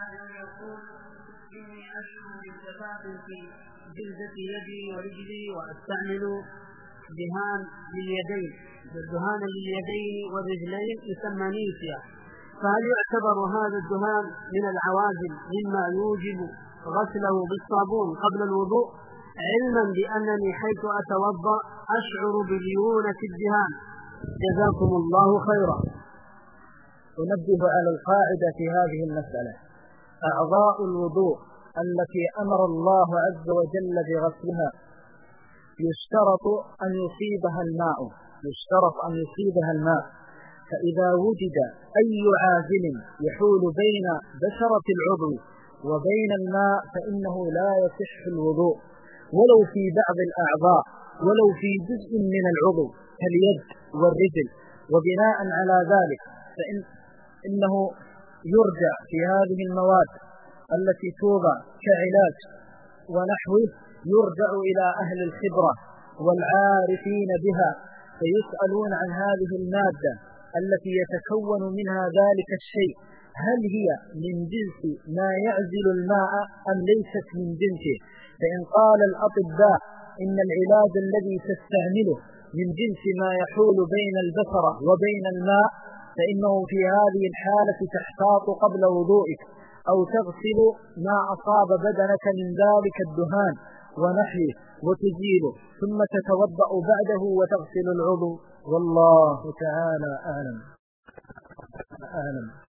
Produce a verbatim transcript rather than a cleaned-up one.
سائل يقول: إني أشعر بالتفاق في جلدة يدي ورجلي وأستعمل دهان لليدين الدهان لليدين والرجلين يسمى نيسيا، فهل يعتبر هذا الدهان من العوازل مما يوجب غسله بالصابون قبل الوضوء، علما بأنني حيث أتوضأ أشعر بليونة الدهان؟ جزاكم الله خيرا. أنبه على القاعدة في هذه المسألة: أعضاء الوضوء التي أمر الله عز وجل بغسلها يشترط أن يصيبها الماء يشترط أن يصيبها الماء فإذا وجد أي عازل يحول بين بشرة العضو وبين الماء فإنه لا يصح الوضوء، ولو في بعض الأعضاء ولو في جزء من العضو كاليد والرجل. وبناء على ذلك فإن إنه يرجع في هذه المواد التي توضع كعلاج ونحوه يرجع إلى أهل الخبرة والعارفين بها، فيسألون عن هذه المادة التي يتكون منها ذلك الشيء، هل هي من جنس ما يعزل الماء أم ليست من جنسه؟ فإن قال الأطباء إن العلاج الذي تستعمله من جنس ما يحول بين البشرة وبين الماء، فإنه في هذه الحالة تحتاط قبل وضوئك أو تغسل ما أصاب بدنك من ذلك الدهان ونحيه وتزيله، ثم تتوضأ بعده وتغسل العضو، والله تعالى أعلم. أعلم.